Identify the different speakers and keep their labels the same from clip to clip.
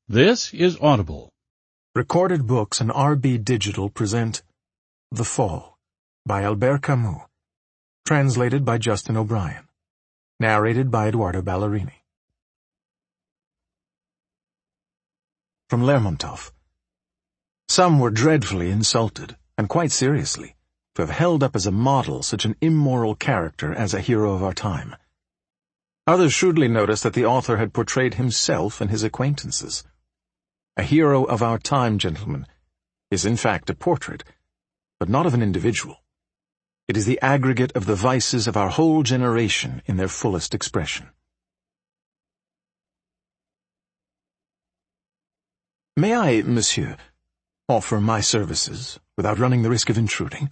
Speaker 1: This is Audible.
Speaker 2: Recorded Books and RB Digital present The Fall by Albert Camus. Translated by Justin O'Brien. Narrated by Eduardo Ballerini. From Lermontov. Some were dreadfully insulted, and quite seriously, to have held up as a model such an immoral character as a hero of our time. Others shrewdly noticed that the author had portrayed himself and his acquaintances. A hero of our time, gentlemen, is in fact a portrait, but not of an individual. It is the aggregate of the vices of our whole generation in their fullest expression. May I, monsieur, offer my services without running the risk of intruding?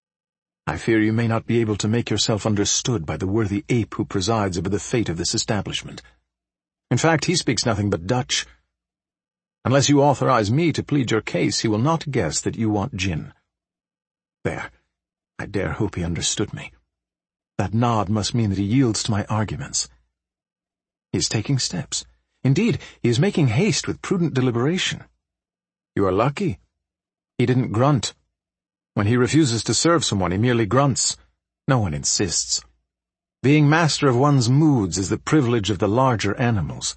Speaker 2: I fear you may not be able to make yourself understood by the worthy ape who presides over the fate of this establishment. In fact, he speaks nothing but Dutch. Unless you authorize me to plead your case, he will not guess that you want gin. There. I dare hope he understood me. That nod must mean that he yields to my arguments. He is taking steps. Indeed, he is making haste with prudent deliberation. You are lucky. He didn't grunt. When he refuses to serve someone, he merely grunts. No one insists. Being master of one's moods is the privilege of the larger animals.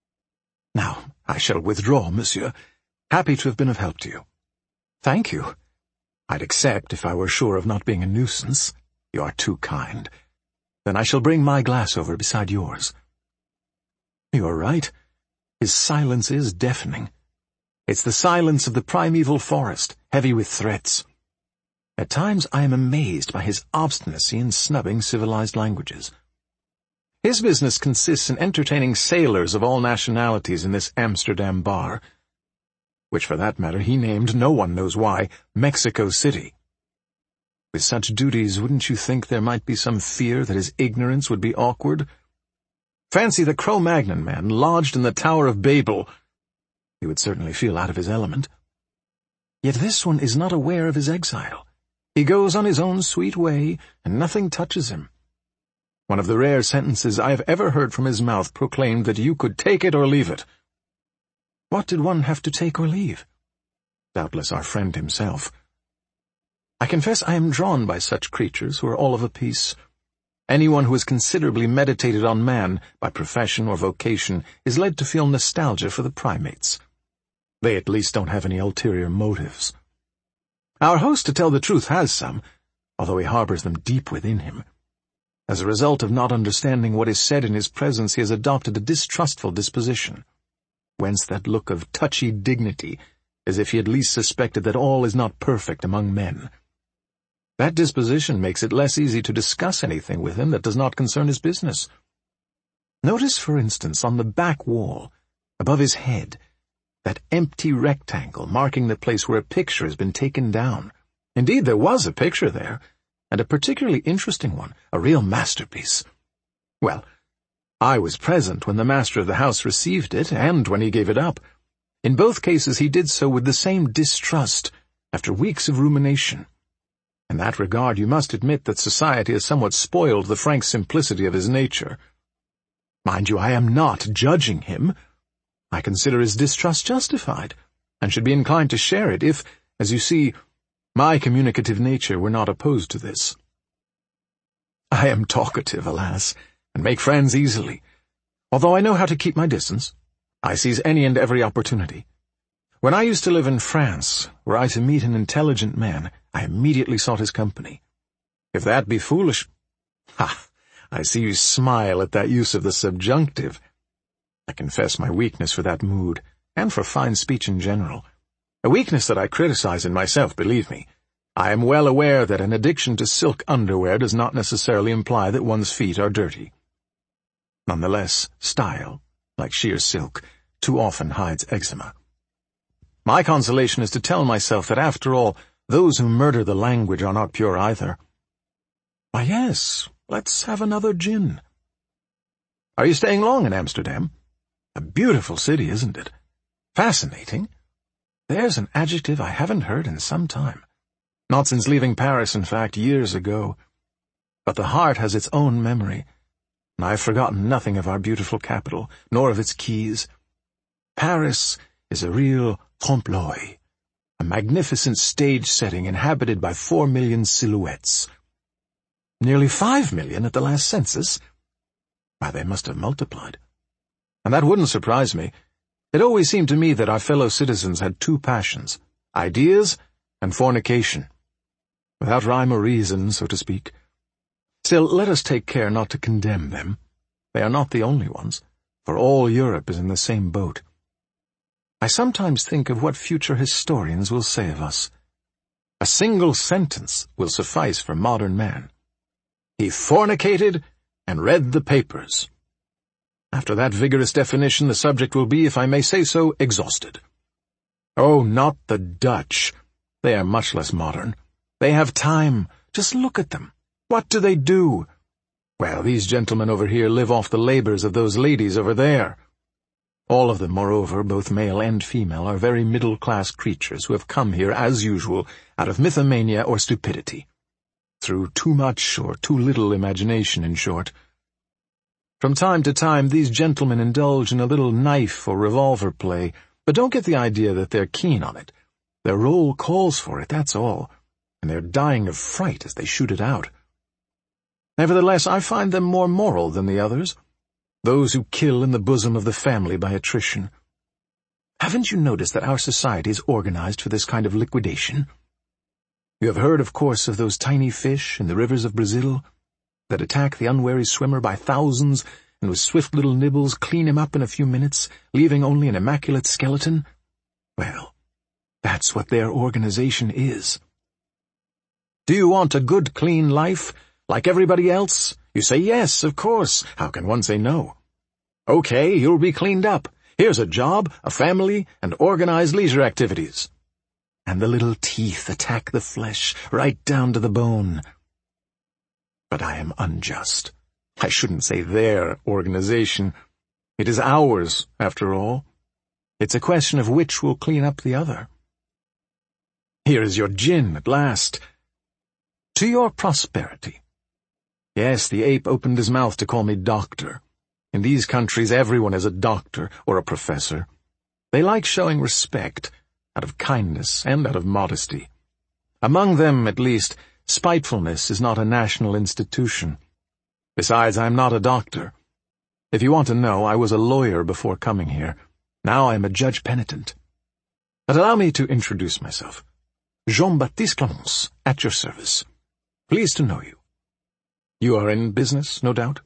Speaker 2: Now, I shall withdraw, monsieur. Happy to have been of help to you. Thank you. I'd accept if I were sure of not being a nuisance. You are too kind. Then I shall bring my glass over beside yours. You are right. His silence is deafening. It's the silence of the primeval forest, heavy with threats. At times I am amazed by his obstinacy in snubbing civilized languages. His business consists in entertaining sailors of all nationalities in this Amsterdam bar, which for that matter he named, no one knows why, Mexico City. With such duties, wouldn't you think there might be some fear that his ignorance would be awkward? Fancy the Cro-Magnon man lodged in the Tower of Babel. He would certainly feel out of his element. Yet this one is not aware of his exile. He goes on his own sweet way, and nothing touches him. One of the rare sentences I have ever heard from his mouth proclaimed that you could take it or leave it. What did one have to take or leave? Doubtless our friend himself. I confess I am drawn by such creatures who are all of a piece. Anyone who has considerably meditated on man, by profession or vocation, is led to feel nostalgia for the primates. They at least don't have any ulterior motives. Our host, to tell the truth, has some, although he harbors them deep within him. As a result of not understanding what is said in his presence, he has adopted a distrustful disposition. Whence that look of touchy dignity, as if he at least suspected that all is not perfect among men. That disposition makes it less easy to discuss anything with him that does not concern his business. Notice, for instance, on the back wall, above his head, that empty rectangle marking the place where a picture has been taken down. Indeed, there was a picture there, and a particularly interesting one, a real masterpiece. Well, I was present when the master of the house received it, and when he gave it up. In both cases he did so with the same distrust, after weeks of rumination. In that regard you must admit that society has somewhat spoiled the frank simplicity of his nature. Mind you, I am not judging him. I consider his distrust justified, and should be inclined to share it if, as you see, my communicative nature were not opposed to this. I am talkative, alas, and make friends easily. Although I know how to keep my distance, I seize any and every opportunity. When I used to live in France, were I to meet an intelligent man, I immediately sought his company. If that be foolish— I see you smile at that use of the subjunctive. I confess my weakness for that mood, and for fine speech in general. A weakness that I criticize in myself, believe me. I am well aware that an addiction to silk underwear does not necessarily imply that one's feet are dirty. Nonetheless, style, like sheer silk, too often hides eczema. My consolation is to tell myself that, after all, those who murder the language are not pure either. Why, yes, let's have another gin. Are you staying long in Amsterdam? A beautiful city, isn't it? Fascinating. There's an adjective I haven't heard in some time. Not since leaving Paris, in fact, years ago. But the heart has its own memory, and I have forgotten nothing of our beautiful capital, nor of its quays. Paris is a real trompe-l'oeil, a magnificent stage setting inhabited by 4 million silhouettes. Nearly 5 million at the last census? Why, they must have multiplied. And that wouldn't surprise me. It always seemed to me that our fellow citizens had two passions, ideas and fornication. Without rhyme or reason, so to speak. Still, let us take care not to condemn them. They are not the only ones, for all Europe is in the same boat. I sometimes think of what future historians will say of us. A single sentence will suffice for modern man. He fornicated and read the papers. After that vigorous definition, the subject will be, if I may say so, exhausted. Oh, not the Dutch. They are much less modern. They have time. Just look at them. What do they do? Well, these gentlemen over here live off the labors of those ladies over there. All of them, moreover, both male and female, are very middle-class creatures who have come here, as usual, out of mythomania or stupidity. Through too much or too little imagination, in short. From time to time, these gentlemen indulge in a little knife or revolver play, but don't get the idea that they're keen on it. Their role calls for it, that's all, and they're dying of fright as they shoot it out. Nevertheless, I find them more moral than the others, those who kill in the bosom of the family by attrition. Haven't you noticed that our society is organized for this kind of liquidation? You have heard, of course, of those tiny fish in the rivers of Brazil that attack the unwary swimmer by thousands and with swift little nibbles clean him up in a few minutes, leaving only an immaculate skeleton? Well, that's what their organization is. Do you want a good, clean life, like everybody else? You say yes, of course. How can one say no? Okay, you'll be cleaned up. Here's a job, a family, and organized leisure activities. And the little teeth attack the flesh right down to the bone. But I am unjust. I shouldn't say their organization. It is ours, after all. It's a question of which will clean up the other. Here is your gin, at last. To your prosperity. Yes, the ape opened his mouth to call me doctor. In these countries, everyone is a doctor or a professor. They like showing respect, out of kindness and out of modesty. Among them, at least, spitefulness is not a national institution. Besides, I am not a doctor. If you want to know, I was a lawyer before coming here. Now I am a judge penitent. But allow me to introduce myself. Jean-Baptiste Clemence, at your service. Pleased to know you. You are in business, no doubt?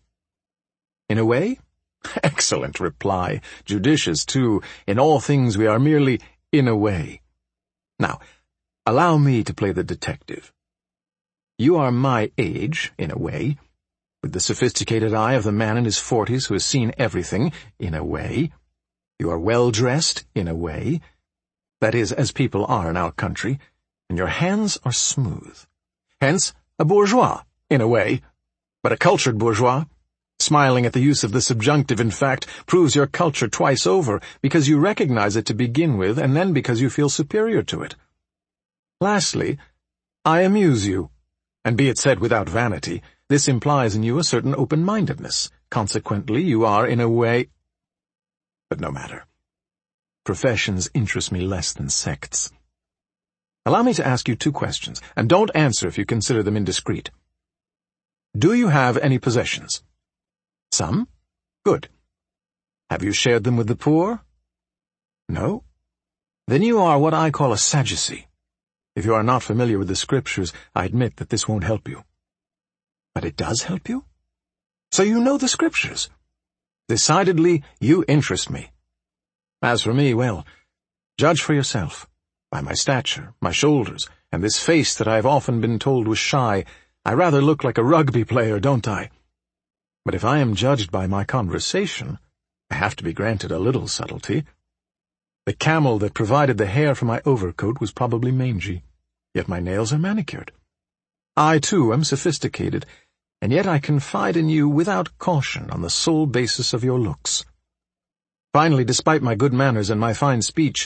Speaker 2: In a way? Excellent reply. Judicious, too. In all things we are merely in a way. Now, allow me to play the detective. You are my age, in a way, with the sophisticated eye of the man in his 40s who has seen everything, in a way. You are well-dressed, in a way. That is, as people are in our country, and your hands are smooth. Hence, a bourgeois, in a way, but a cultured bourgeois. Smiling at the use of the subjunctive, in fact, proves your culture twice over, because you recognize it to begin with, and then because you feel superior to it. Lastly, I amuse you, and be it said without vanity, this implies in you a certain open-mindedness. Consequently, you are, in a way— But no matter. Professions interest me less than sects. Allow me to ask you 2 questions, and don't answer if you consider them indiscreet. Do you have any possessions? Some? Good. Have you shared them with the poor? No? Then you are what I call a Sadducee. If you are not familiar with the Scriptures, I admit that this won't help you. But it does help you? So you know the Scriptures. Decidedly, you interest me. As for me, well, judge for yourself. By my stature, my shoulders, and this face that I have often been told was shy, I rather look like a rugby player, don't I? But if I am judged by my conversation, I have to be granted a little subtlety. The camel that provided the hair for my overcoat was probably mangy, yet my nails are manicured. I, too, am sophisticated, and yet I confide in you without caution on the sole basis of your looks. Finally, despite my good manners and my fine speech,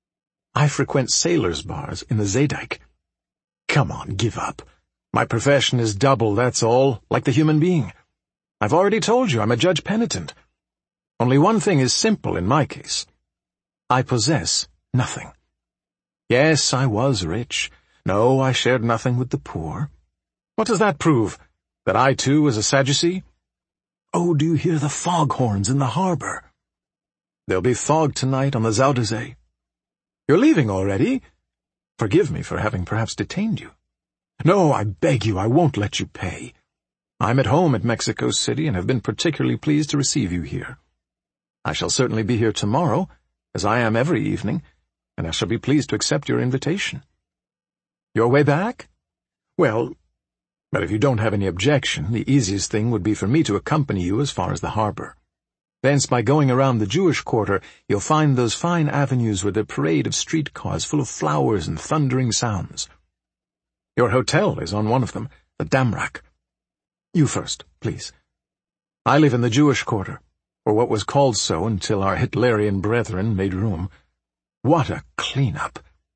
Speaker 2: I frequent sailors' bars in the Zeedijk. Come on, give up. My profession is double, that's all, like the human being. I've already told you I'm a judge penitent. Only one thing is simple in my case. I possess nothing. Yes, I was rich. No, I shared nothing with the poor. What does that prove? That I, too, was a Sadducee? Oh, do you hear the foghorns in the harbor? There'll be fog tonight on the Zuiderzee. You're leaving already? Forgive me for having perhaps detained you. No, I beg you, I won't let you pay. I'm at home at Mexico City and have been particularly pleased to receive you here. I shall certainly be here tomorrow, as I am every evening, and I shall be pleased to accept your invitation. Your way back? Well, but if you don't have any objection, the easiest thing would be for me to accompany you as far as the harbor. Thence, by going around the Jewish quarter, you'll find those fine avenues with a parade of streetcars full of flowers and thundering sounds. Your hotel is on one of them, the Damrak. You first, please. I live in the Jewish quarter, or what was called so until our Hitlerian brethren made room. What a clean-up!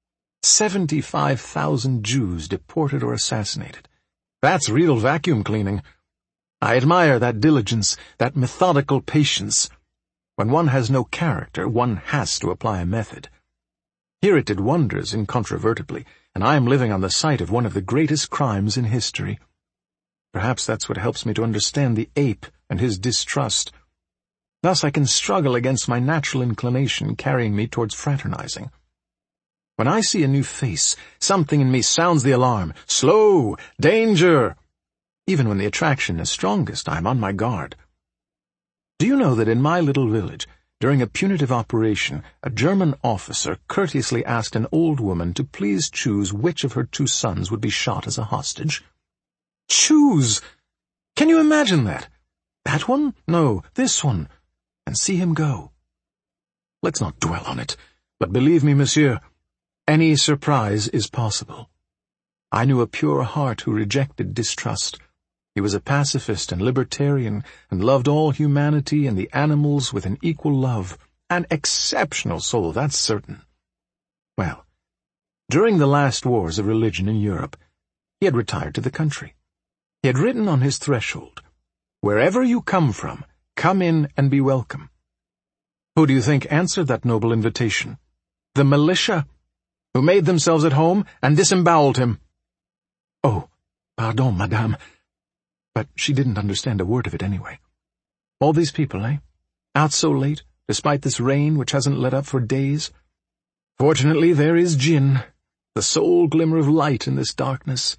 Speaker 2: 75,000 Jews deported or assassinated. That's real vacuum cleaning. I admire that diligence, that methodical patience. When one has no character, one has to apply a method. Here it did wonders, incontrovertibly, and I am living on the site of one of the greatest crimes in history. Perhaps that's what helps me to understand the ape and his distrust. Thus I can struggle against my natural inclination carrying me towards fraternizing. When I see a new face, something in me sounds the alarm. Slow! Danger! Even when the attraction is strongest, I am on my guard. Do you know that in my little village, during a punitive operation, a German officer courteously asked an old woman to please choose which of her 2 sons would be shot as a hostage? Choose! Can you imagine that? That one? No, this one. And see him go. Let's not dwell on it, but believe me, monsieur, any surprise is possible. I knew a pure heart who rejected distrust. He was a pacifist and libertarian, and loved all humanity and the animals with an equal love. An exceptional soul, that's certain. Well, during the last wars of religion in Europe, he had retired to the country. He had written on his threshold, "Wherever you come from, come in and be welcome." Who do you think answered that noble invitation? The militia, who made themselves at home and disemboweled him. Oh, pardon, madame. But she didn't understand a word of it anyway. All these people, eh? Out so late, despite this rain which hasn't let up for days. Fortunately, there is gin, the sole glimmer of light in this darkness.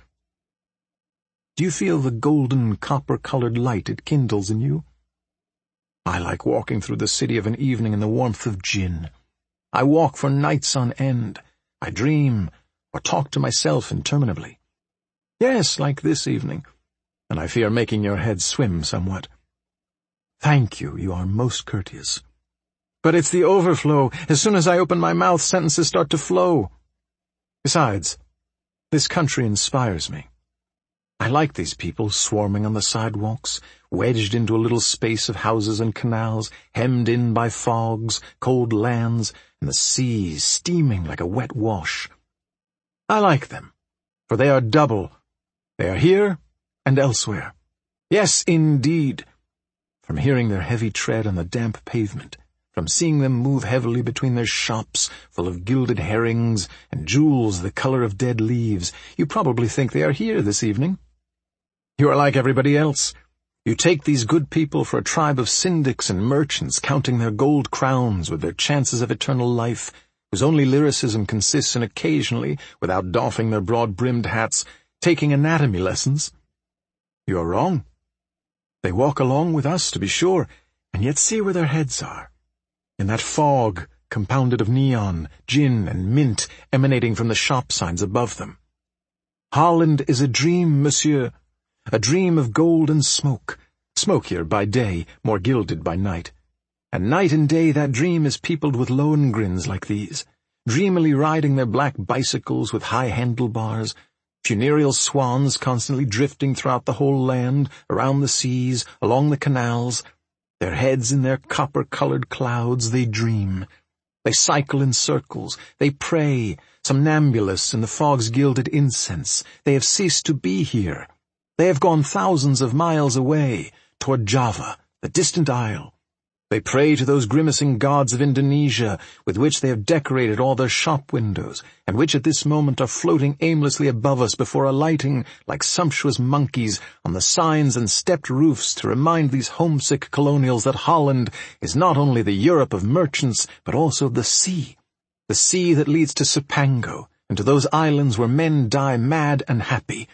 Speaker 2: Do you feel the golden copper-colored light it kindles in you? I like walking through the city of an evening in the warmth of gin. I walk for nights on end. I dream, or talk to myself interminably. Yes, like this evening, and I fear making your head swim somewhat. Thank you, you are most courteous. But it's the overflow. As soon as I open my mouth, sentences start to flow. Besides, this country inspires me. I like these people swarming on the sidewalks, wedged into a little space of houses and canals, hemmed in by fogs, cold lands, and the sea steaming like a wet wash. I like them, for they are double. They are here and elsewhere. Yes, indeed. From hearing their heavy tread on the damp pavement, from seeing them move heavily between their shops full of gilded herrings and jewels the color of dead leaves, you probably think they are here this evening. You are like everybody else. You take these good people for a tribe of syndics and merchants counting their gold crowns with their chances of eternal life, whose only lyricism consists in occasionally, without doffing their broad-brimmed hats, taking anatomy lessons. You are wrong. They walk along with us, to be sure, and yet see where their heads are. In that fog, compounded of neon, gin, and mint emanating from the shop signs above them. Holland is a dream, monsieur. A dream of gold and smoke, smokier by day, more gilded by night. And night and day that dream is peopled with Lohengrins like these, dreamily riding their black bicycles with high handlebars, funereal swans constantly drifting throughout the whole land, around the seas, along the canals. Their heads in their copper-colored clouds, they dream. They cycle in circles, they pray, somnambulists in the fog's gilded incense. They have ceased to be here. They have gone thousands of miles away, toward Java, the distant isle. They pray to those grimacing gods of Indonesia, with which they have decorated all their shop windows, and which at this moment are floating aimlessly above us before alighting, like sumptuous monkeys, on the signs and stepped roofs to remind these homesick colonials that Holland is not only the Europe of merchants, but also the sea that leads to Cipango, and to those islands where men die mad and happy.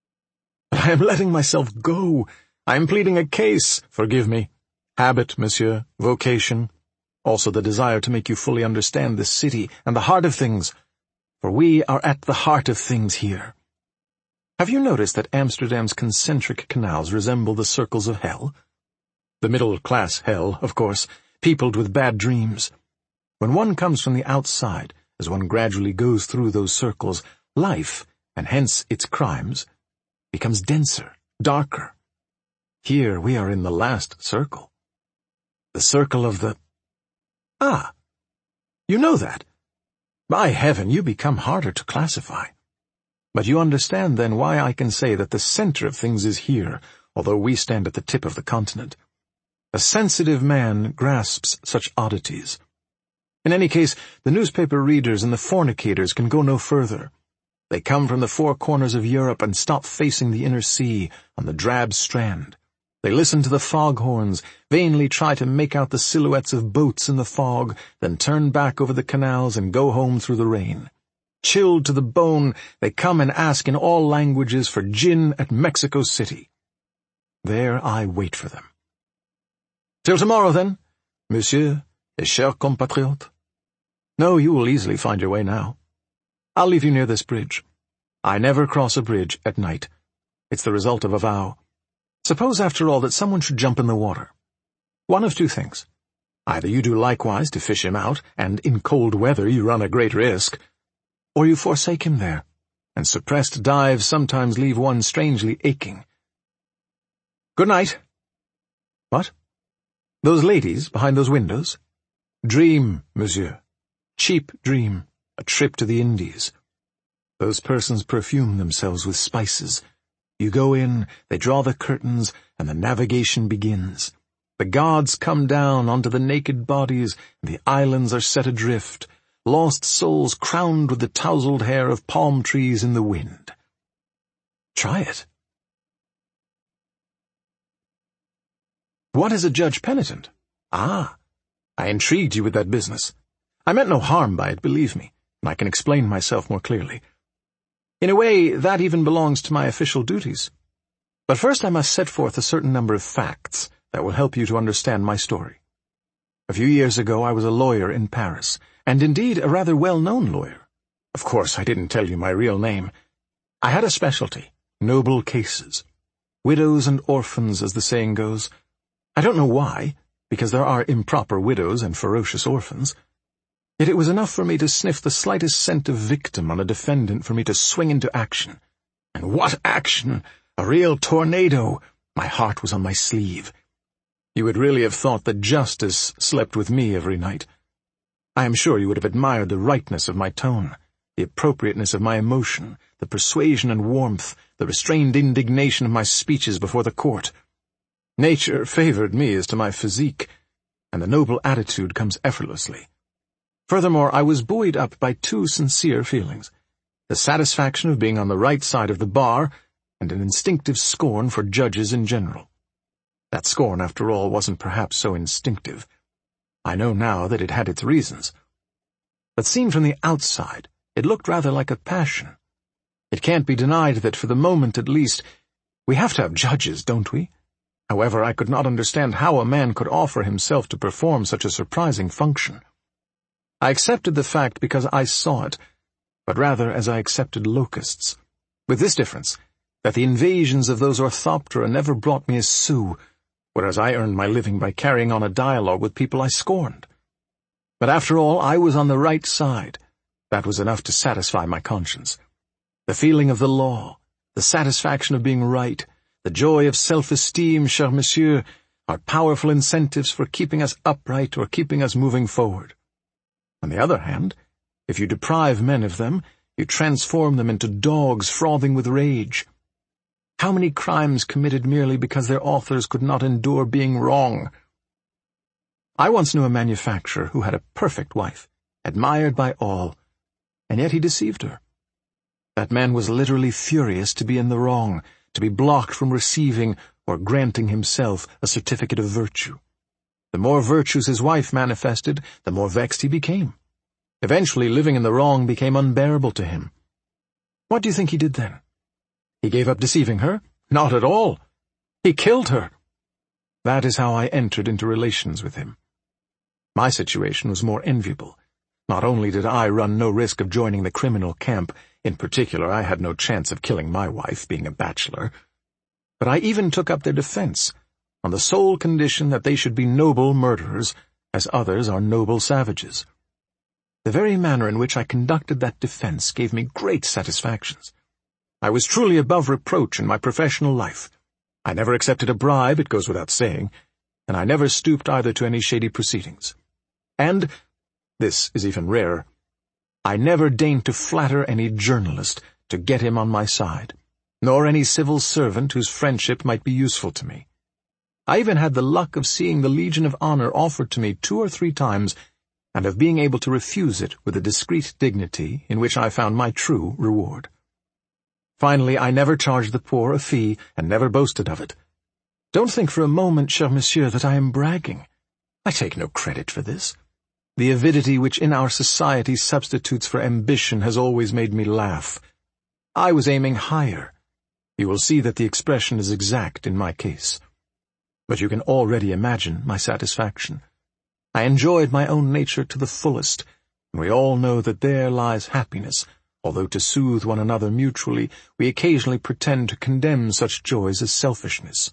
Speaker 2: But I am letting myself go. I am pleading a case. Forgive me. Habit, monsieur, vocation, also the desire to make you fully understand this city and the heart of things, for we are at the heart of things here. Have you noticed that Amsterdam's concentric canals resemble the circles of hell? The middle-class hell, of course, peopled with bad dreams. When one comes from the outside, as one gradually goes through those circles, life, and hence its crimes, becomes denser, darker. Here we are in the last circle. The circle of the... Ah, you know that. By heaven, you become harder to classify. But you understand then why I can say that the center of things is here, although we stand at the tip of the continent. A sensitive man grasps such oddities. In any case, the newspaper readers and the fornicators can go no further. They come from the four corners of Europe and stop facing the inner sea on the drab strand. They listen to the foghorns, vainly try to make out the silhouettes of boats in the fog, then turn back over the canals and go home through the rain. Chilled to the bone, they come and ask in all languages for gin at Mexico City. There I wait for them. Till tomorrow, then, monsieur et cher compatriote. No, you will easily find your way now. I'll leave you near this bridge. I never cross a bridge at night. It's the result of a vow. Suppose, after all, that someone should jump in the water. One of two things. Either you do likewise to fish him out, and in cold weather you run a great risk, or you forsake him there, and suppressed dives sometimes leave one strangely aching. Good night. What? Those ladies behind those windows? Dream, monsieur. Cheap dream. A trip to the Indies. Those persons perfume themselves with spices. You go in, they draw the curtains, and the navigation begins. The gods come down onto the naked bodies, and the islands are set adrift, lost souls crowned with the tousled hair of palm trees in the wind. Try it. What is a judge penitent? Ah, I intrigued you with that business. I meant no harm by it, believe me, and I can explain myself more clearly. In a way, that even belongs to my official duties. But first I must set forth a certain number of facts that will help you to understand my story. A few years ago I was a lawyer in Paris, and indeed a rather well-known lawyer. Of course, I didn't tell you my real name. I had a specialty, noble cases. Widows and orphans, as the saying goes. I don't know why, because there are improper widows and ferocious orphans. Yet it was enough for me to sniff the slightest scent of victim on a defendant for me to swing into action. And what action! A real tornado! My heart was on my sleeve. You would really have thought that justice slept with me every night. I am sure you would have admired the rightness of my tone, the appropriateness of my emotion, the persuasion and warmth, the restrained indignation of my speeches before the court. Nature favored me as to my physique, and the noble attitude comes effortlessly. Furthermore, I was buoyed up by two sincere feelings, the satisfaction of being on the right side of the bar, and an instinctive scorn for judges in general. That scorn, after all, wasn't perhaps so instinctive. I know now that it had its reasons. But seen from the outside, it looked rather like a passion. It can't be denied that, for the moment at least, we have to have judges, don't we? However, I could not understand how a man could offer himself to perform such a surprising function. I accepted the fact because I saw it, but rather as I accepted locusts, with this difference, that the invasions of those orthoptera never brought me a sou, whereas I earned my living by carrying on a dialogue with people I scorned. But after all, I was on the right side. That was enough to satisfy my conscience. The feeling of the law, the satisfaction of being right, the joy of self-esteem, cher monsieur, are powerful incentives for keeping us upright or keeping us moving forward. On the other hand, if you deprive men of them, you transform them into dogs frothing with rage. How many crimes committed merely because their authors could not endure being wrong? I once knew a manufacturer who had a perfect wife, admired by all, and yet he deceived her. That man was literally furious to be in the wrong, to be blocked from receiving or granting himself a certificate of virtue. The more virtues his wife manifested, the more vexed he became. Eventually, living in the wrong became unbearable to him. What do you think he did then? He gave up deceiving her? Not at all. He killed her. That is how I entered into relations with him. My situation was more enviable. Not only did I run no risk of joining the criminal camp, in particular I had no chance of killing my wife, being a bachelor, but I even took up their defense, on the sole condition that they should be noble murderers, as others are noble savages. The very manner in which I conducted that defense gave me great satisfactions. I was truly above reproach in my professional life. I never accepted a bribe, it goes without saying, and I never stooped either to any shady proceedings. And, this is even rarer, I never deigned to flatter any journalist to get him on my side, nor any civil servant whose friendship might be useful to me. I even had the luck of seeing the Legion of Honor offered to me 2 or 3 times, and of being able to refuse it with a discreet dignity in which I found my true reward. Finally, I never charged the poor a fee, and never boasted of it. Don't think for a moment, cher monsieur, that I am bragging. I take no credit for this. The avidity which in our society substitutes for ambition has always made me laugh. I was aiming higher. You will see that the expression is exact in my case. But you can already imagine my satisfaction. I enjoyed my own nature to the fullest, and we all know that there lies happiness, although to soothe one another mutually, we occasionally pretend to condemn such joys as selfishness.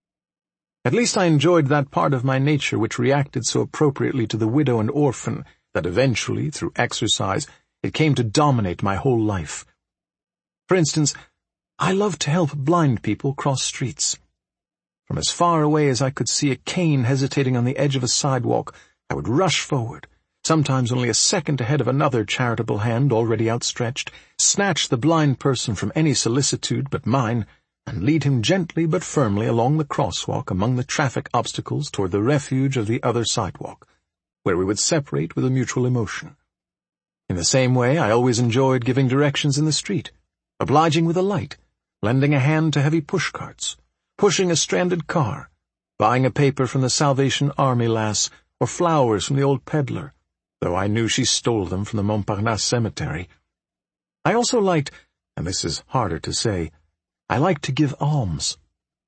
Speaker 2: At least I enjoyed that part of my nature which reacted so appropriately to the widow and orphan that eventually, through exercise, it came to dominate my whole life. For instance, I loved to help blind people cross streets. From as far away as I could see a cane hesitating on the edge of a sidewalk, I would rush forward, sometimes only a second ahead of another charitable hand already outstretched, snatch the blind person from any solicitude but mine, and lead him gently but firmly along the crosswalk among the traffic obstacles toward the refuge of the other sidewalk, where we would separate with a mutual emotion. In the same way, I always enjoyed giving directions in the street, obliging with a light, lending a hand to heavy pushcarts, pushing a stranded car, buying a paper from the Salvation Army lass, or flowers from the old peddler, though I knew she stole them from the Montparnasse cemetery. I also liked, and this is harder to say, I liked to give alms.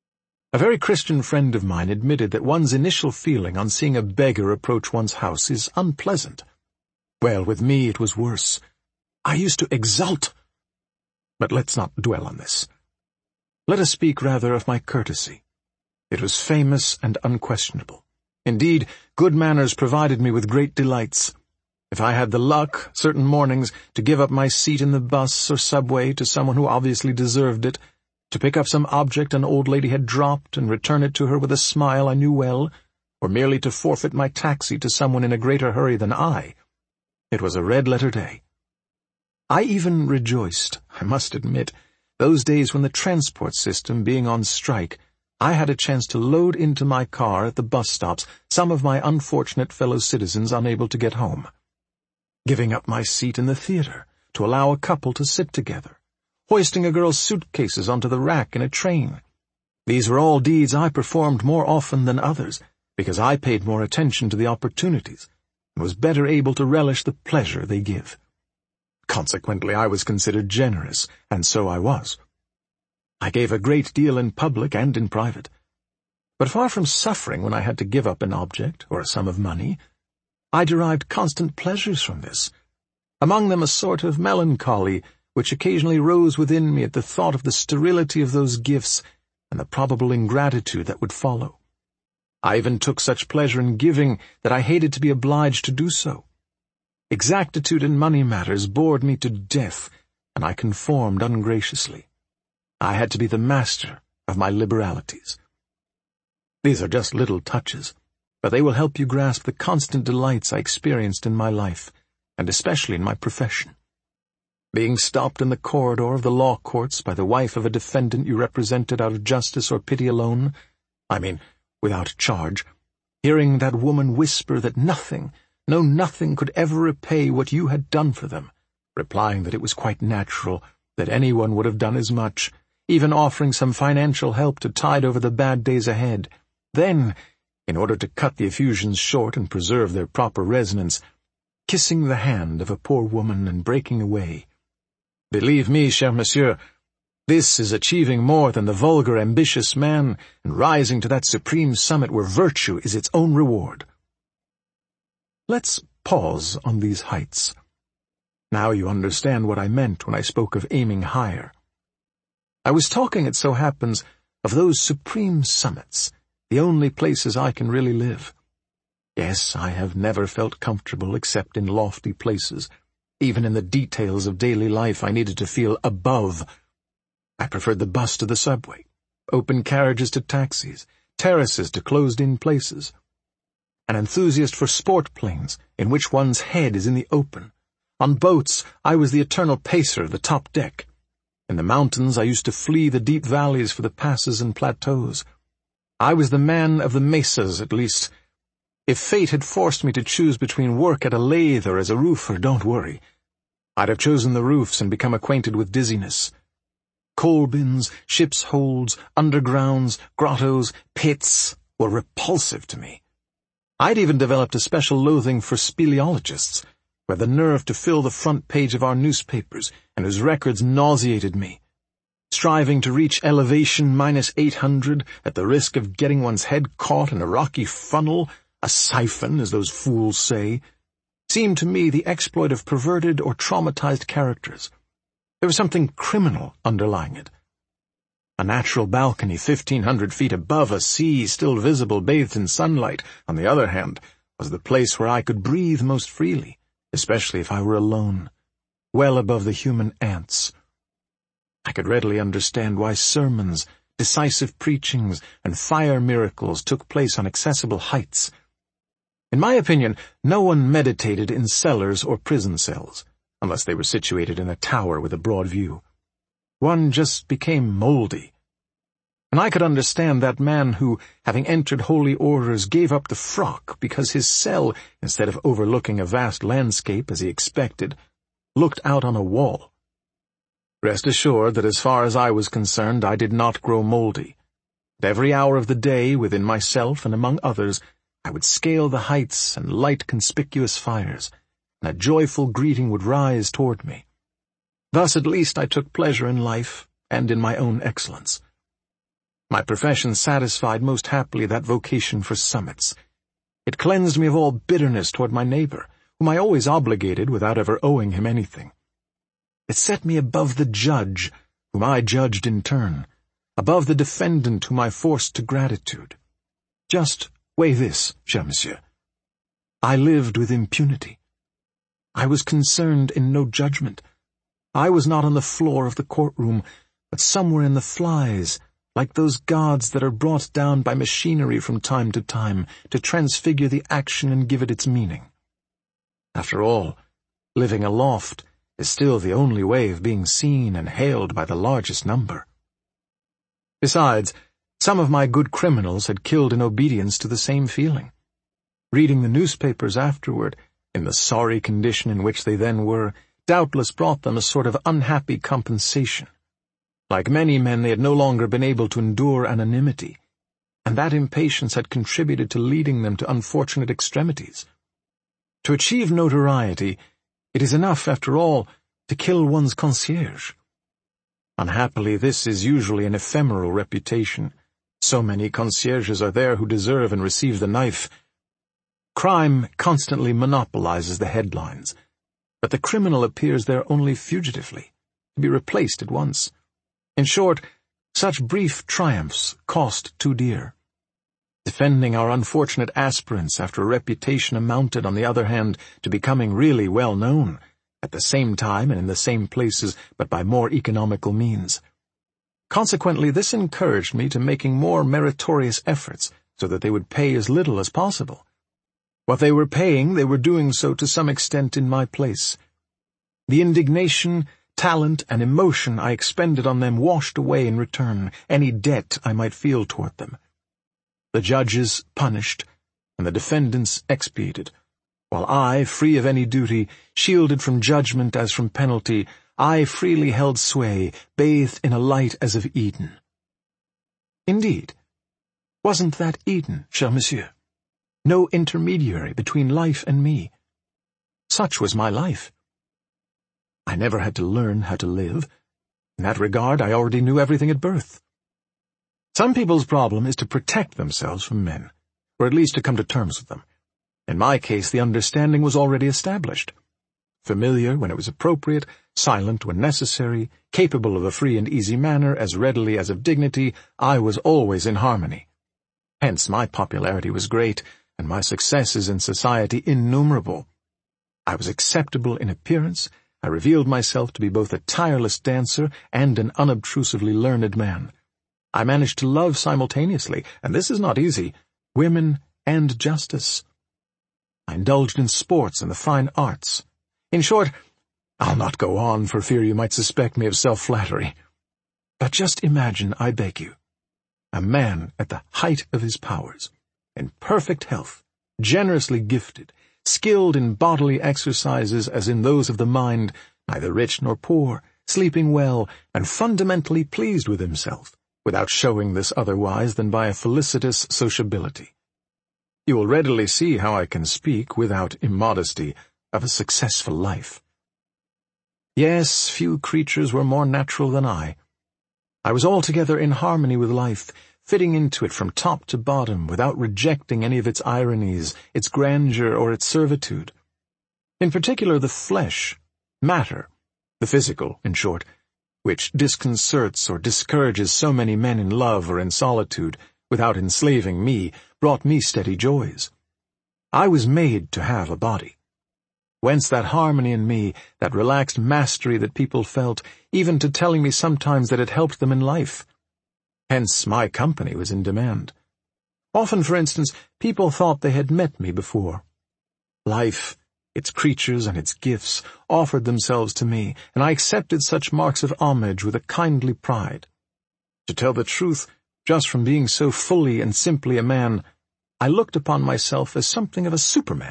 Speaker 2: A very Christian friend of mine admitted that one's initial feeling on seeing a beggar approach one's house is unpleasant. Well, with me it was worse. I used to exult. But let's not dwell on this. Let us speak rather of my courtesy. It was famous and unquestionable. Indeed, good manners provided me with great delights. If I had the luck, certain mornings, to give up my seat in the bus or subway to someone who obviously deserved it, to pick up some object an old lady had dropped and return it to her with a smile I knew well, or merely to forfeit my taxi to someone in a greater hurry than I, it was a red-letter day. I even rejoiced, I must admit, those days when the transport system being on strike, I had a chance to load into my car at the bus stops some of my unfortunate fellow citizens unable to get home. Giving up my seat in the theater to allow a couple to sit together, hoisting a girl's suitcases onto the rack in a train. These were all deeds I performed more often than others, because I paid more attention to the opportunities, and was better able to relish the pleasure they give. Consequently, I was considered generous, and so I was. I gave a great deal in public and in private. But far from suffering when I had to give up an object or a sum of money, I derived constant pleasures from this, among them a sort of melancholy which occasionally rose within me at the thought of the sterility of those gifts and the probable ingratitude that would follow. I even took such pleasure in giving that I hated to be obliged to do so. Exactitude in money matters bored me to death, and I conformed ungraciously. I had to be the master of my liberalities. These are just little touches, but they will help you grasp the constant delights I experienced in my life, and especially in my profession. Being stopped in the corridor of the law courts by the wife of a defendant you represented out of justice or pity alone, I mean, without charge, hearing that woman whisper that nothing, no nothing could ever repay what you had done for them, replying that it was quite natural, that anyone would have done as much, even offering some financial help to tide over the bad days ahead. Then, in order to cut the effusions short and preserve their proper resonance, kissing the hand of a poor woman and breaking away. Believe me, cher monsieur, this is achieving more than the vulgar ambitious man, and rising to that supreme summit where virtue is its own reward. Let's pause on these heights. Now you understand what I meant when I spoke of aiming higher. I was talking, it so happens, of those supreme summits, the only places I can really live. Yes, I have never felt comfortable except in lofty places. Even in the details of daily life I needed to feel above. I preferred the bus to the subway, open carriages to taxis, terraces to closed-in places. An enthusiast for sport planes, in which one's head is in the open. On boats, I was the eternal pacer of the top deck. In the mountains, I used to flee the deep valleys for the passes and plateaus. I was the man of the mesas, at least. If fate had forced me to choose between work at a lathe or as a roofer, don't worry. I'd have chosen the roofs and become acquainted with dizziness. Coal bins, ship's holds, undergrounds, grottos, pits were repulsive to me. I'd even developed a special loathing for speleologists, who had the nerve to fill the front page of our newspapers, and whose records nauseated me. Striving to reach elevation -800 at the risk of getting one's head caught in a rocky funnel, a siphon, as those fools say, seemed to me the exploit of perverted or traumatized characters. There was something criminal underlying it. A natural balcony 1,500 feet above a sea still visible bathed in sunlight, on the other hand, was the place where I could breathe most freely, especially if I were alone, well above the human ants. I could readily understand why sermons, decisive preachings, and fire miracles took place on accessible heights. In my opinion, no one meditated in cellars or prison cells, unless they were situated in a tower with a broad view. One just became moldy. And I could understand that man who, having entered holy orders, gave up the frock because his cell, instead of overlooking a vast landscape as he expected, looked out on a wall. Rest assured that as far as I was concerned, I did not grow moldy. At every hour of the day, within myself and among others, I would scale the heights and light conspicuous fires, and a joyful greeting would rise toward me. Thus at least I took pleasure in life and in my own excellence. My profession satisfied most happily that vocation for summits. It cleansed me of all bitterness toward my neighbor, whom I always obligated without ever owing him anything. It set me above the judge, whom I judged in turn, above the defendant whom I forced to gratitude. Just weigh this, cher monsieur. I lived with impunity. I was concerned in no judgment. I was not on the floor of the courtroom, but somewhere in the flies, like those gods that are brought down by machinery from time to time to transfigure the action and give it its meaning. After all, living aloft is still the only way of being seen and hailed by the largest number. Besides, some of my good criminals had killed in obedience to the same feeling. Reading the newspapers afterward, in the sorry condition in which they then were, doubtless brought them a sort of unhappy compensation. Like many men, they had no longer been able to endure anonymity, and that impatience had contributed to leading them to unfortunate extremities. To achieve notoriety, it is enough, after all, to kill one's concierge. Unhappily, this is usually an ephemeral reputation. So many concierges are there who deserve and receive the knife. Crime constantly monopolizes the headlines, but the criminal appears there only fugitively, to be replaced at once. In short, such brief triumphs cost too dear. Defending our unfortunate aspirants after a reputation amounted, on the other hand, to becoming really well known, at the same time and in the same places, but by more economical means. Consequently, this encouraged me to making more meritorious efforts, so that they would pay as little as possible. What they were paying, they were doing so to some extent in my place. The indignation, talent, and emotion I expended on them washed away in return any debt I might feel toward them. The judges punished, and the defendants expiated, while I, free of any duty, shielded from judgment as from penalty, I freely held sway, bathed in a light as of Eden. Indeed, wasn't that Eden, cher monsieur? No intermediary between life and me. Such was my life. I never had to learn how to live. In that regard, I already knew everything at birth. Some people's problem is to protect themselves from men, or at least to come to terms with them. In my case, the understanding was already established. Familiar when it was appropriate, silent when necessary, capable of a free and easy manner as readily as of dignity, I was always in harmony. Hence my popularity was great, and my successes in society innumerable. I was acceptable in appearance. I revealed myself to be both a tireless dancer and an unobtrusively learned man. I managed to love simultaneously, and this is not easy, women and justice. I indulged in sports and the fine arts. In short, I'll not go on for fear you might suspect me of self-flattery. But just imagine, I beg you, a man at the height of his powers, in perfect health, generously gifted, skilled in bodily exercises as in those of the mind, neither rich nor poor, sleeping well, and fundamentally pleased with himself, without showing this otherwise than by a felicitous sociability. You will readily see how I can speak, without immodesty, of a successful life. Yes, few creatures were more natural than I. I was altogether in harmony with life, fitting into it from top to bottom, without rejecting any of its ironies, its grandeur, or its servitude. In particular, the flesh, matter, the physical, in short, which disconcerts or discourages so many men in love or in solitude, without enslaving me, brought me steady joys. I was made to have a body. Whence that harmony in me, that relaxed mastery that people felt, even to telling me sometimes that it helped them in life. Hence my company was in demand. Often, for instance, people thought they had met me before. Life, its creatures and its gifts, offered themselves to me, and I accepted such marks of homage with a kindly pride. To tell the truth, just from being so fully and simply a man, I looked upon myself as something of a superman.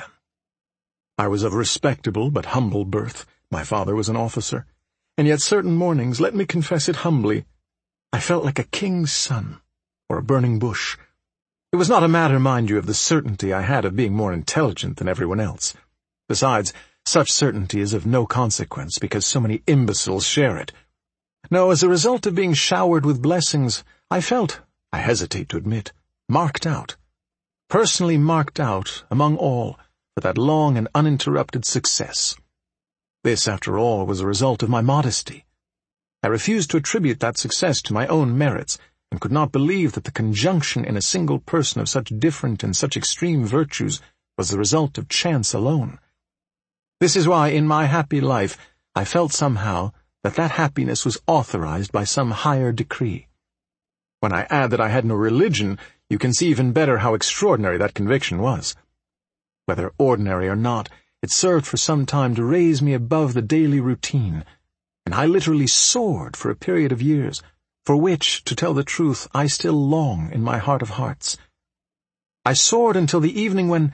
Speaker 2: I was of respectable but humble birth. My father was an officer. And yet certain mornings, let me confess it humbly, I felt like a king's son, or a burning bush. It was not a matter, mind you, of the certainty I had of being more intelligent than everyone else. Besides, such certainty is of no consequence, because so many imbeciles share it. No, as a result of being showered with blessings, I felt, I hesitate to admit, marked out. Personally marked out, among all, for that long and uninterrupted success. This, after all, was a result of my modesty. I refused to attribute that success to my own merits, and could not believe that the conjunction in a single person of such different and such extreme virtues was the result of chance alone. This is why, in my happy life, I felt somehow that happiness was authorized by some higher decree. When I add that I had no religion, you can see even better how extraordinary that conviction was. Whether ordinary or not, it served for some time to raise me above the daily routine, and I literally soared for a period of years, for which, to tell the truth, I still long in my heart of hearts. I soared until the evening when—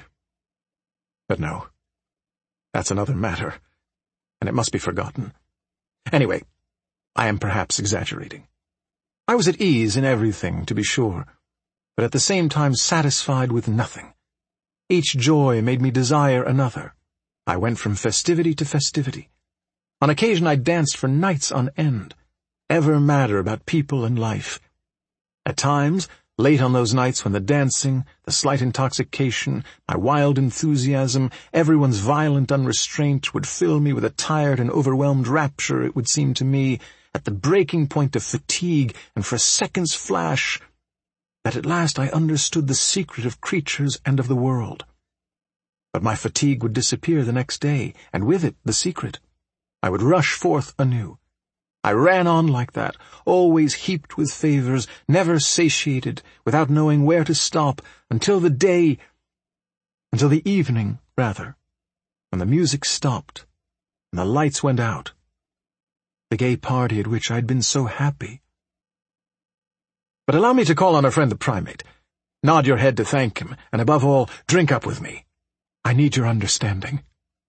Speaker 2: But no, that's another matter, and it must be forgotten. Anyway, I am perhaps exaggerating. I was at ease in everything, to be sure, but at the same time satisfied with nothing. Each joy made me desire another. I went from festivity to festivity. On occasion I danced for nights on end, ever madder about people and life. At times, late on those nights when the dancing, the slight intoxication, my wild enthusiasm, everyone's violent unrestraint would fill me with a tired and overwhelmed rapture, it would seem to me, at the breaking point of fatigue and for a second's flash, that at last I understood the secret of creatures and of the world. But my fatigue would disappear the next day, and with it the secret. I would rush forth anew. I ran on like that, always heaped with favors, never satiated, without knowing where to stop, until the evening, rather, when the music stopped, and the lights went out. The gay party at which I had been so happy. But allow me to call on our friend the primate. Nod your head to thank him, and above all, drink up with me. I need your understanding."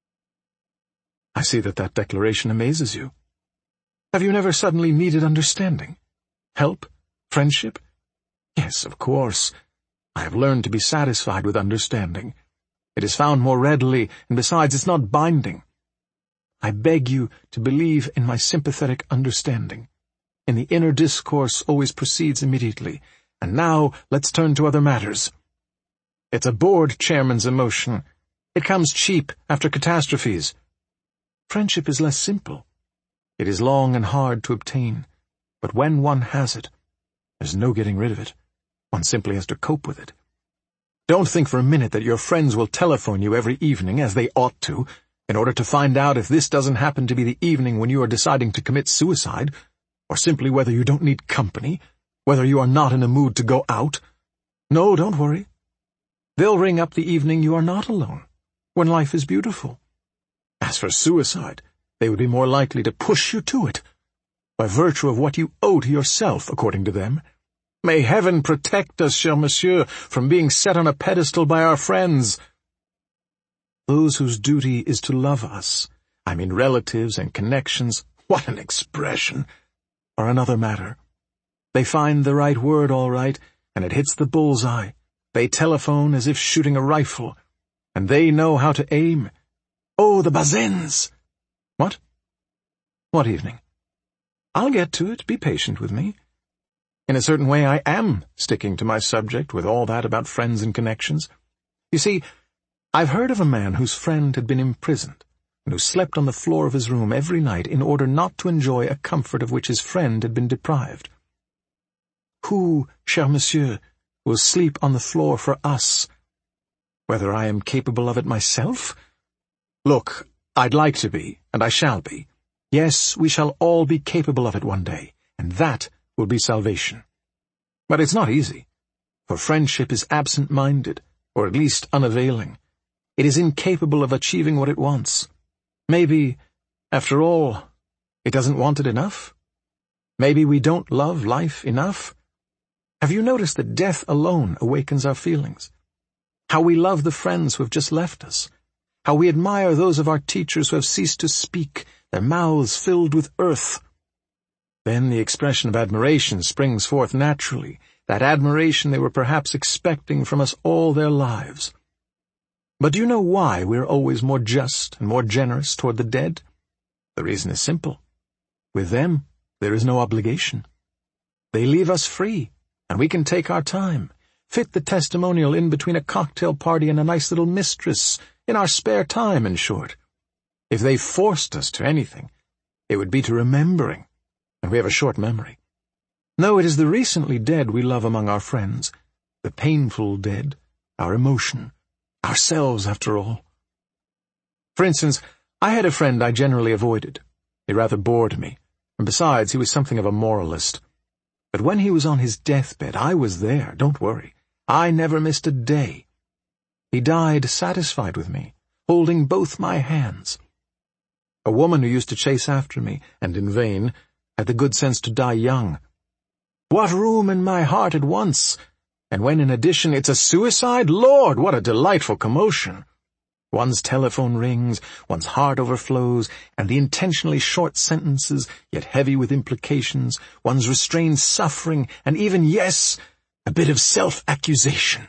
Speaker 2: I see that declaration amazes you. Have you never suddenly needed understanding? Help? Friendship? Yes, of course. I have learned to be satisfied with understanding. It is found more readily, and besides, it's not binding. I beg you to believe in my sympathetic understanding. In the inner discourse always proceeds immediately. And now let's turn to other matters. It's a bored chairman's emotion. It comes cheap after catastrophes. Friendship is less simple. It is long and hard to obtain, but when one has it, there's no getting rid of it. One simply has to cope with it. Don't think for a minute that your friends will telephone you every evening, as they ought to, in order to find out if this doesn't happen to be the evening when you are deciding to commit suicide, or simply whether you don't need company, whether you are not in a mood to go out. No, don't worry. They'll ring up the evening you are not alone, when life is beautiful. As for suicide, they would be more likely to push you to it, by virtue of what you owe to yourself, according to them. May heaven protect us, cher monsieur, from being set on a pedestal by our friends. Those whose duty is to love us, I mean relatives and connections, what an expression, are another matter. They find the right word all right, and it hits the bullseye. They telephone as if shooting a rifle, and they know how to aim. Oh, the Bazins! What? What evening? I'll get to it. Be patient with me. In a certain way, I am sticking to my subject with all that about friends and connections. You see, I've heard of a man whose friend had been imprisoned, and who slept on the floor of his room every night in order not to enjoy a comfort of which his friend had been deprived. Who, cher monsieur, will sleep on the floor for us? Whether I am capable of it myself? Look, I'd like to be, and I shall be. Yes, we shall all be capable of it one day, and that will be salvation. But it's not easy, for friendship is absent-minded, or at least unavailing. It is incapable of achieving what it wants. Maybe, after all, it doesn't want it enough? Maybe we don't love life enough? Have you noticed that death alone awakens our feelings? How we love the friends who have just left us. How we admire those of our teachers who have ceased to speak, their mouths filled with earth. Then the expression of admiration springs forth naturally, that admiration they were perhaps expecting from us all their lives. But do you know why we are always more just and more generous toward the dead? The reason is simple. With them, there is no obligation. They leave us free, and we can take our time, fit the testimonial in between a cocktail party and a nice little mistress, in our spare time, in short. If they forced us to anything, it would be to remembering, and we have a short memory. No, it is the recently dead we love among our friends, the painful dead, our emotion, ourselves, after all. For instance, I had a friend I generally avoided. He rather bored me, and besides, he was something of a moralist. But when he was on his deathbed, I was there, don't worry. I never missed a day. He died satisfied with me, holding both my hands. A woman who used to chase after me, and in vain, had the good sense to die young. What room in my heart at once! And when in addition it's a suicide, Lord, what a delightful commotion! One's telephone rings, one's heart overflows, and the intentionally short sentences, yet heavy with implications, one's restrained suffering, and even, yes, a bit of self-accusation.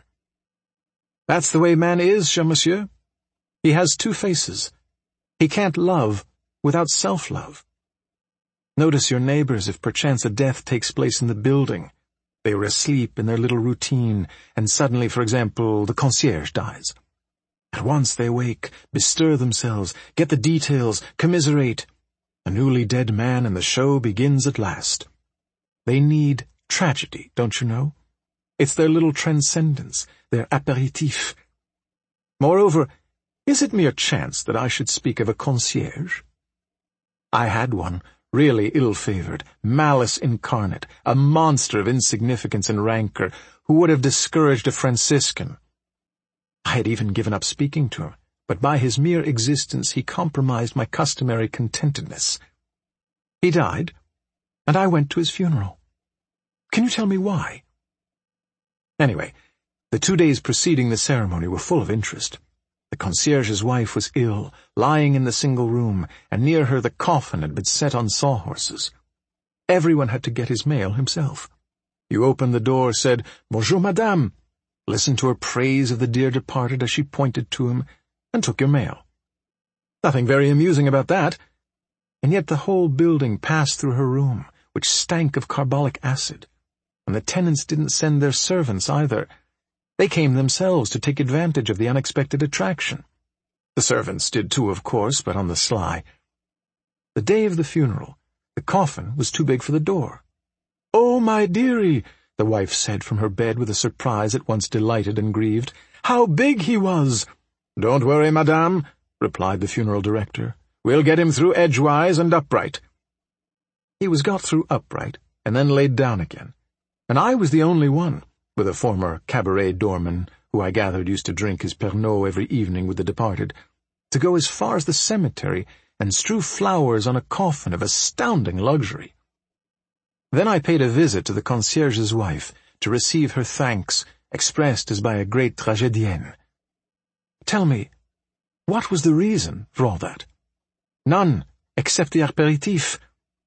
Speaker 2: That's the way man is, cher monsieur. He has two faces. He can't love without self-love. Notice your neighbors if perchance a death takes place in the building. They were asleep in their little routine, and suddenly, for example, the concierge dies. At once they awake, bestir themselves, get the details, commiserate. A newly dead man and the show begins at last. They need tragedy, don't you know? It's their little transcendence, their apéritif. Moreover, is it mere chance that I should speak of a concierge? I had one, really ill-favored, malice incarnate, a monster of insignificance and rancor, who would have discouraged a Franciscan. I had even given up speaking to him, but by his mere existence he compromised my customary contentedness. He died, and I went to his funeral. Can you tell me why? Anyway, The 2 days preceding the ceremony were full of interest. The concierge's wife was ill, lying in the single room, and near her the coffin had been set on sawhorses. Everyone had to get his mail himself. You opened the door, said, "Bonjour, madame," listened to her praise of the dear departed as she pointed to him, and took your mail. Nothing very amusing about that. And yet the whole building passed through her room, which stank of carbolic acid. And the tenants didn't send their servants either. They came themselves to take advantage of the unexpected attraction. The servants did too, of course, but on the sly. The day of the funeral, the coffin was too big for the door. "Oh, my dearie," the wife said from her bed with a surprise at once delighted and grieved. "How big he was!" "Don't worry, madame," replied the funeral director. "We'll get him through edgewise and upright." He was got through upright, and then laid down again. And I was the only one, with a former cabaret doorman, who I gathered used to drink his Pernod every evening with the departed, to go as far as the cemetery and strew flowers on a coffin of astounding luxury. Then I paid a visit to the concierge's wife to receive her thanks, expressed as by a great tragedienne. Tell me, what was the reason for all that? None, except the apéritif.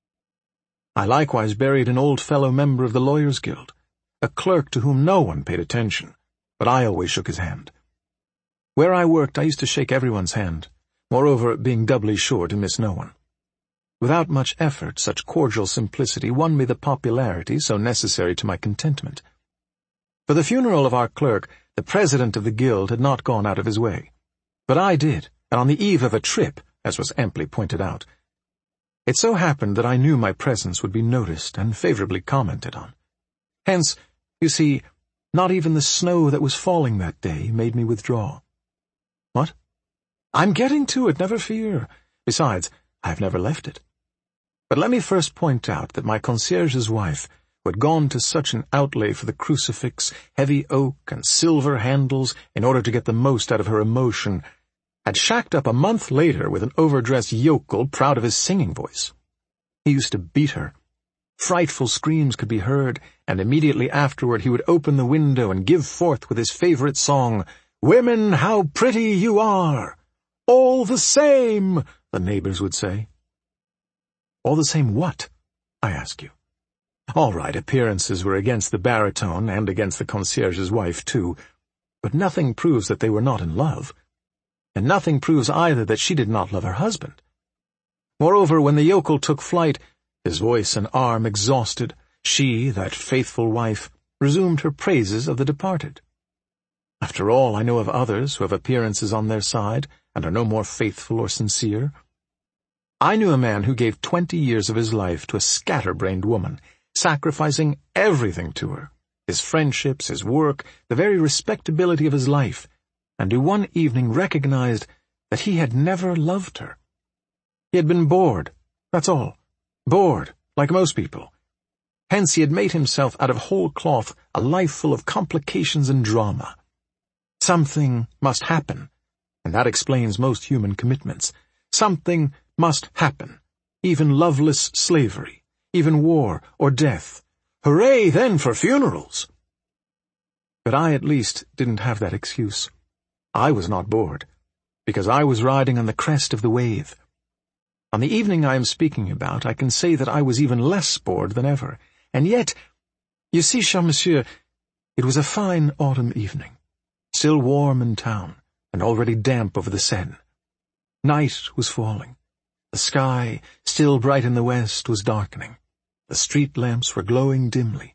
Speaker 2: I likewise buried an old fellow member of the Lawyers' Guild, a clerk to whom no one paid attention, but I always shook his hand. Where I worked, I used to shake everyone's hand, moreover being doubly sure to miss no one. Without much effort, such cordial simplicity won me the popularity so necessary to my contentment. For the funeral of our clerk, the president of the guild had not gone out of his way. But I did, and on the eve of a trip, as was amply pointed out. It so happened that I knew my presence would be noticed and favorably commented on. Hence, you see, not even the snow that was falling that day made me withdraw. What? I'm getting to it, never fear. Besides, I've never left it. But let me first point out that my concierge's wife, who had gone to such an outlay for the crucifix, heavy oak, and silver handles in order to get the most out of her emotion, had shacked up a month later with an overdressed yokel proud of his singing voice. He used to beat her. Frightful screams could be heard, and immediately afterward he would open the window and give forth with his favorite song, "Women, how pretty you are!" "All the same," the neighbors would say. All the same what? I ask you. All right, appearances were against the baritone and against the concierge's wife too, but nothing proves that they were not in love. And nothing proves either that she did not love her husband. Moreover, when the yokel took flight, his voice and arm exhausted, she, that faithful wife, resumed her praises of the departed. After all, I know of others who have appearances on their side and are no more faithful or sincere. I knew a man who gave 20 years of his life to a scatterbrained woman, sacrificing everything to her, his friendships, his work, the very respectability of his life, and who one evening recognized that he had never loved her. He had been bored, that's all. Bored, like most people. Hence he had made himself out of whole cloth a life full of complications and drama. Something must happen, and that explains most human commitments. Something must happen, even loveless slavery, even war or death. Hooray, then, for funerals! But I, at least, didn't have that excuse. I was not bored, because I was riding on the crest of the wave. On the evening I am speaking about, I can say that I was even less bored than ever, and yet, you see, cher monsieur, it was a fine autumn evening, still warm in town, and already damp over the Seine. Night was falling. The sky, still bright in the west, was darkening. The street lamps were glowing dimly.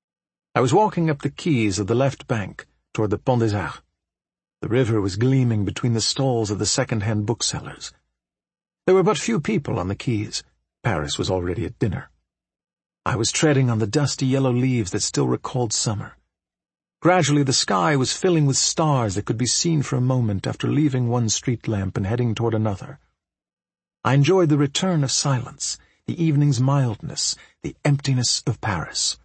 Speaker 2: I was walking up the quays of the left bank, toward the Pont des Arts. The river was gleaming between the stalls of the second-hand booksellers. There were but few people on the quays. Paris was already at dinner. I was treading on the dusty yellow leaves that still recalled summer. Gradually the sky was filling with stars that could be seen for a moment after leaving one street lamp and heading toward another. I enjoyed the return of silence, the evening's mildness, the emptiness of Paris.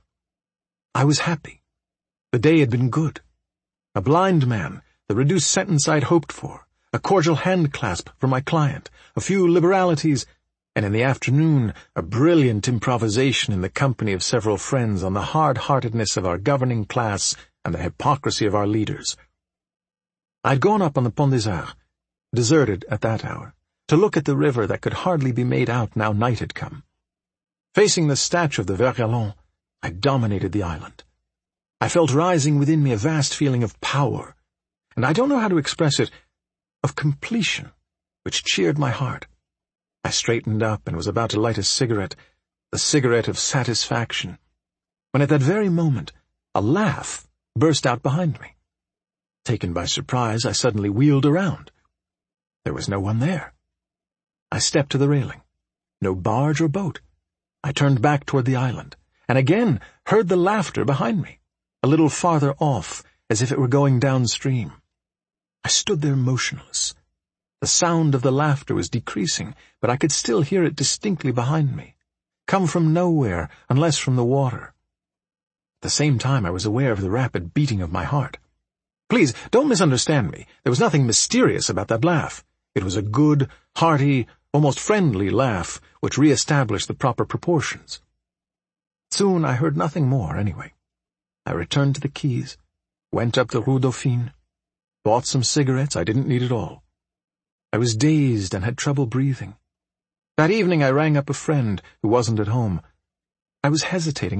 Speaker 2: I was happy. The day had been good. A blind man, the reduced sentence I had hoped for, a cordial hand-clasp from my client, a few liberalities, and in the afternoon a brilliant improvisation in the company of several friends on the hard-heartedness of our governing class and the hypocrisy of our leaders. I'd gone up on the Pont des Arts, deserted at that hour, to look at the river that could hardly be made out now night had come. Facing the statue of the Vert Galant, I dominated the island. I felt rising within me a vast feeling of power, and I don't know how to express it, of completion, which cheered my heart. I straightened up and was about to light a cigarette, the cigarette of satisfaction, when at that very moment a laugh burst out behind me. Taken by surprise, I suddenly wheeled around. There was no one there. I stepped to the railing. No barge or boat. I turned back toward the island, and again heard the laughter behind me, a little farther off, as if it were going downstream. I stood there motionless. The sound of the laughter was decreasing, but I could still hear it distinctly behind me, come from nowhere unless from the water. At the same time I was aware of the rapid beating of my heart. Please, don't misunderstand me. There was nothing mysterious about that laugh. It was a good, hearty, almost friendly laugh which re-established the proper proportions. Soon I heard nothing more, anyway. I returned to the quays, went up the Rue Dauphine, bought some cigarettes I didn't need at all. I was dazed and had trouble breathing. That evening I rang up a friend who wasn't at home. I was hesitating